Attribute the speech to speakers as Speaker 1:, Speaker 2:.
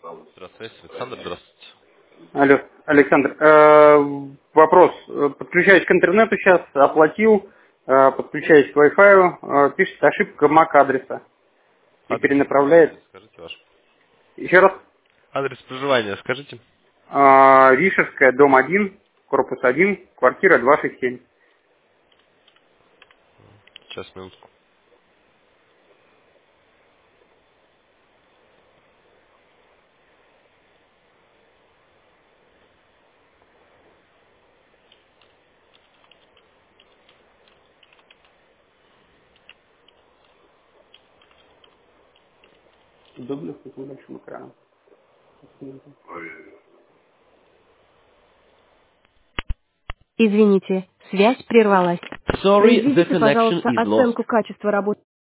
Speaker 1: Здравствуйте, Александр, здравствуйте.
Speaker 2: Алло, Александр. Вопрос. Подключаюсь к интернету сейчас, оплатил, подключаюсь к Wi-Fi, пишет ошибка MAC-адреса и
Speaker 1: Адрес
Speaker 2: перенаправляет.
Speaker 1: проживания скажите ваш.
Speaker 2: Еще раз.
Speaker 1: Адрес проживания скажите.
Speaker 2: Ришевская, дом 1, корпус 1, квартира 267.
Speaker 1: Сейчас, минутку.
Speaker 2: Удобно с таким большим экраном. Извините, связь прервалась.
Speaker 3: Sorry, the
Speaker 2: Произведите,
Speaker 3: connection
Speaker 2: пожалуйста,
Speaker 3: is lost.
Speaker 2: оценку качества работы.